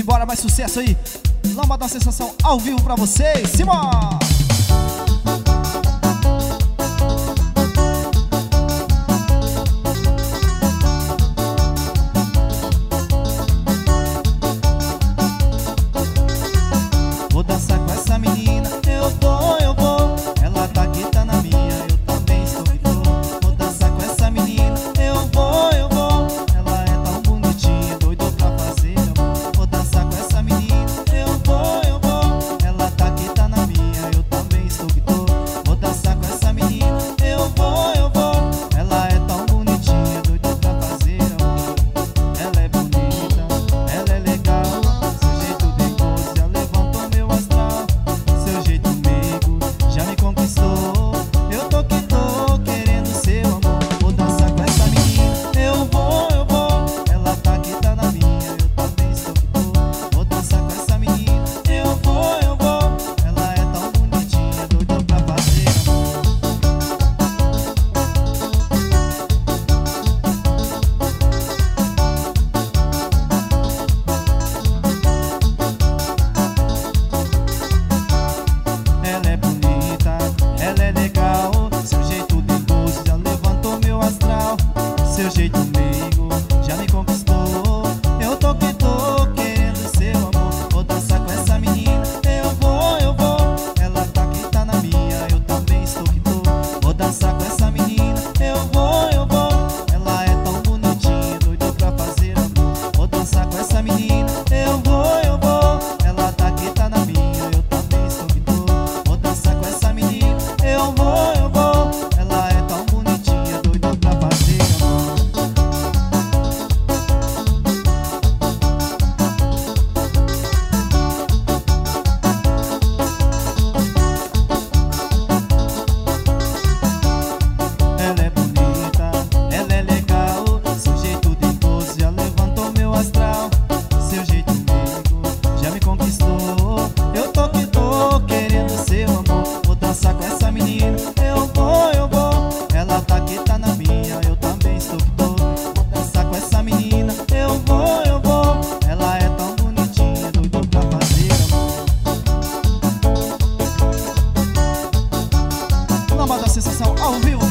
Simbora, mais sucesso aí. Lamba da Sensação ao vivo pra vocês. Simbora! Vou dançar com essa menina, eu vou. Ela tá aqui, tá na minha, eu também estou que tô. Vou dançar com essa menina, eu vou. Ela é tão bonitinha, doido pra fazer amor. Vou dançar com essa menina, eu vou. Ela tá aqui, tá na minha, eu também estou que tô. Vou dançar com essa menina, eu vou. Ela é tão bonitinha, doido pra fazer amor. Ela é bonita, ela é legal, seu jeito dengoso já levantou meu astral. Seu jeito meigo já me conquistou. Eu tô que tô querendo seu amor. Vou dançar com essa menina, eu vou. Ela tá aqui, tá na minha, eu também estou que tô. Vou dançar com essa menina, eu vou. Ela é tão bonitinha, doido pra fazer amor. Ela é bonita, ela é legal, seu jeito dengoso já levantou meu astral. Seu jeito meigo já me conquistou. Eu tô que tô querendo seu amor. Vou dançar com essa menina, eu vou. Ela tá aqui, tá na minha, eu também estou que tô. Vou dançar com essa menina, eu vou. Ela é tão bonitinha, doido pra fazer amor. Vou dançar com essa menina, eu vou. Ela tá aqui, tá na minha, eu também estou que tô. Vou dançar com essa menina, eu vou. Ela é tão bonitinha, doido pra fazer amor. Ela é bonita, ela é legal, seu jeito dengoso já levantou meu astral. Seu jeito meigo já me conquistou. Eu tô que tô querendo seu amor. Vou dançar com essa menina, eu vou. Ela tá aqui, tá na minha, eu também estou que tô. Vou dançar com essa menina, eu vou. Ela é tão bonitinha, doido pra fazer amor. Lamba da Sensação ao vivo